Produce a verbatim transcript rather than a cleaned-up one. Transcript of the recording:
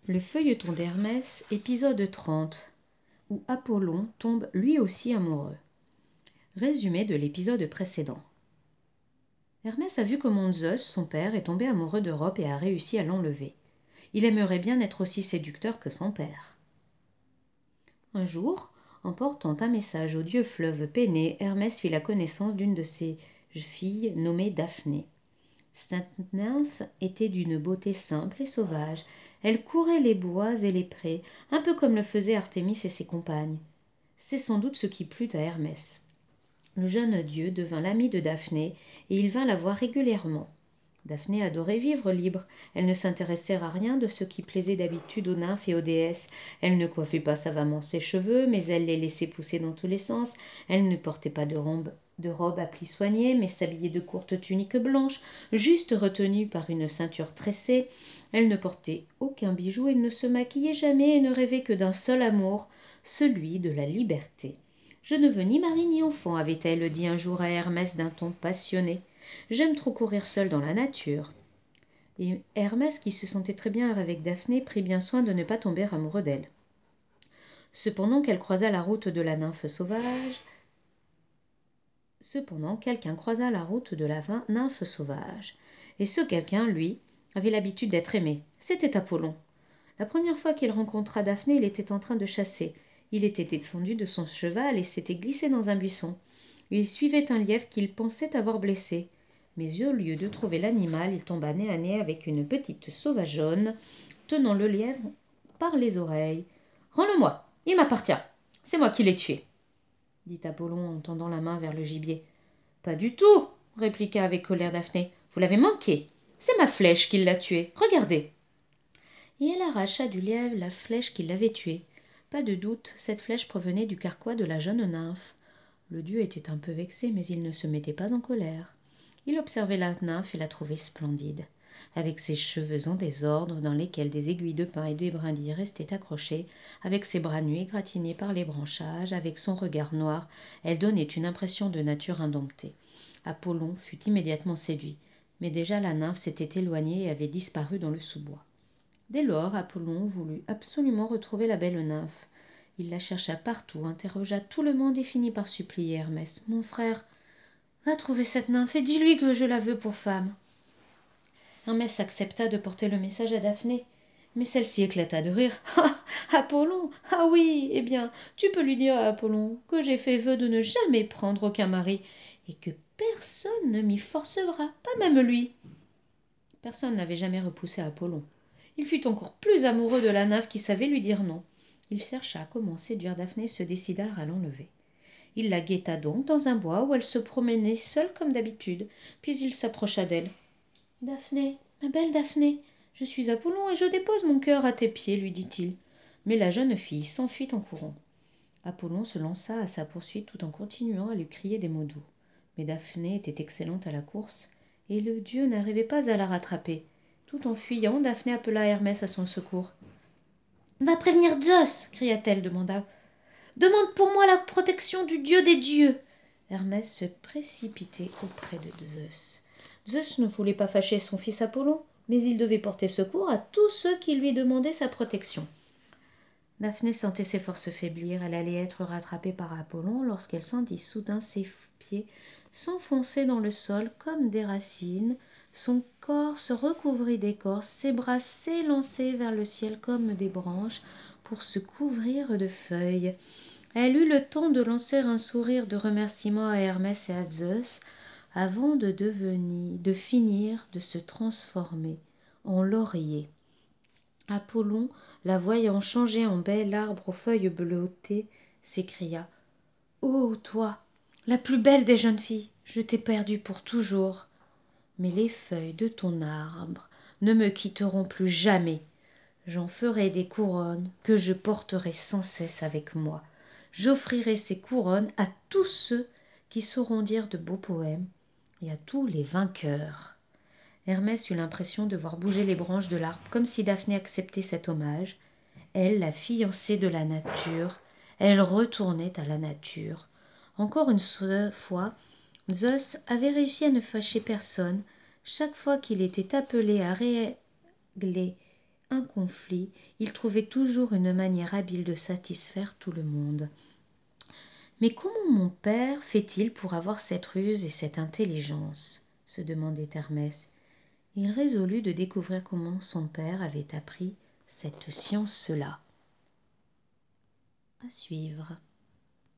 Le feuilleton d'Hermès, épisode trente, où Apollon tombe lui aussi amoureux. Résumé de l'épisode précédent. Hermès a vu comment Zeus, son père, est tombé amoureux d'Europe et a réussi à l'enlever. Il aimerait bien être aussi séducteur que son père. Un jour, en portant un message au dieu fleuve Pénée, Hermès fit la connaissance d'une de ses filles nommée Daphné. Cette nymphe était d'une beauté simple et sauvage. Elle courait les bois et les prés, un peu comme le faisaient Artémis et ses compagnes. C'est sans doute ce qui plut à Hermès. Le jeune dieu devint l'ami de Daphné, et il vint la voir régulièrement. Daphné adorait vivre libre. Elle ne s'intéressait à rien de ce qui plaisait d'habitude aux nymphes et aux déesses. Elle ne coiffait pas savamment ses cheveux, mais elle les laissait pousser dans tous les sens. Elle ne portait pas de robe, de robe à plis soignés, mais s'habillait de courtes tuniques blanches, juste retenues par une ceinture tressée. Elle ne portait aucun bijou et ne se maquillait jamais et ne rêvait que d'un seul amour, celui de la liberté. « Je ne veux ni mari ni enfant, avait-elle dit un jour à Hermès d'un ton passionné. J'aime trop courir seule dans la nature. Et Hermès, qui se sentait très bien avec Daphné, prit bien soin de ne pas tomber amoureux d'elle. Cependant qu'elle croisa la route de la nymphe sauvage, cependant quelqu'un croisa la route de la nymphe sauvage, et ce quelqu'un, lui, avait l'habitude d'être aimé. C'était Apollon. La première fois qu'il rencontra Daphné, il était en train de chasser. Il était descendu de son cheval et s'était glissé dans un buisson. Il suivait un lièvre qu'il pensait avoir blessé. Mais au lieu de trouver l'animal, il tomba nez à nez avec une petite sauvageonne, tenant le lièvre par les oreilles. « Rends-le-moi, il m'appartient, c'est moi qui l'ai tué !» dit Apollon en tendant la main vers le gibier. « Pas du tout !» répliqua avec colère Daphné. « Vous l'avez manqué, c'est ma flèche qui l'a tué, regardez !» Et elle arracha du lièvre la flèche qui l'avait tué. Pas de doute, cette flèche provenait du carquois de la jeune nymphe. Le dieu était un peu vexé, mais il ne se mettait pas en colère. Il observait la nymphe et la trouvait splendide. Avec ses cheveux en désordre, dans lesquels des aiguilles de pin et des brindilles restaient accrochées, avec ses bras nus égratignés par les branchages, avec son regard noir, elle donnait une impression de nature indomptée. Apollon fut immédiatement séduit, mais déjà la nymphe s'était éloignée et avait disparu dans le sous-bois. Dès lors, Apollon voulut absolument retrouver la belle nymphe. Il la chercha partout, interrogea tout le monde et finit par supplier Hermès. « Mon frère, va trouver cette nymphe et dis-lui que je la veux pour femme. » Hermès accepta de porter le message à Daphné, mais celle-ci éclata de rire. « Ah, Apollon, ah oui, eh bien, tu peux lui dire à Apollon que j'ai fait vœu de ne jamais prendre aucun mari et que personne ne m'y forcera, pas même lui. » Personne n'avait jamais repoussé Apollon. Il fut encore plus amoureux de la nymphe qui savait lui dire non. Il chercha comment séduire Daphné et se décida à l'enlever. Il la guetta donc dans un bois où elle se promenait seule comme d'habitude, puis il s'approcha d'elle. « Daphné, ma belle Daphné, je suis Apollon et je dépose mon cœur à tes pieds, lui dit-il. » Mais la jeune fille s'enfuit en courant. Apollon se lança à sa poursuite tout en continuant à lui crier des mots doux. Mais Daphné était excellente à la course, et le dieu n'arrivait pas à la rattraper. Tout en fuyant, Daphné appela Hermès à son secours. « Va prévenir Zeus !» cria-t-elle, demanda. « Demande pour moi la protection du dieu des dieux !» Hermès se précipitait auprès de Zeus. Zeus ne voulait pas fâcher son fils Apollon, mais il devait porter secours à tous ceux qui lui demandaient sa protection. Daphné sentait ses forces faiblir. Elle allait être rattrapée par Apollon lorsqu'elle sentit soudain ses pieds s'enfoncer dans le sol comme des racines. Son corps se recouvrit d'écorce, ses bras s'élançaient vers le ciel comme des branches pour se couvrir de feuilles. Elle eut le temps de lancer un sourire de remerciement à Hermès et à Zeus avant de devenir, de finir de se transformer en laurier. Apollon, la voyant changer en bel arbre aux feuilles bleutées, s'écria « Ô toi, la plus belle des jeunes filles, je t'ai perdue pour toujours. Mais les feuilles de ton arbre ne me quitteront plus jamais. J'en ferai des couronnes que je porterai sans cesse avec moi. J'offrirai ces couronnes à tous ceux qui sauront dire de beaux poèmes et à tous les vainqueurs. » Hermès eut l'impression de voir bouger les branches de l'arbre comme si Daphné acceptait cet hommage. Elle, la fiancée de la nature, elle retournait à la nature. Encore une fois, Zeus avait réussi à ne fâcher personne. Chaque fois qu'il était appelé à régler un conflit, il trouvait toujours une manière habile de satisfaire tout le monde. Mais comment mon père fait-il pour avoir cette ruse et cette intelligence se demandait Hermès. Il résolut de découvrir comment son père avait appris cette science-là. À suivre.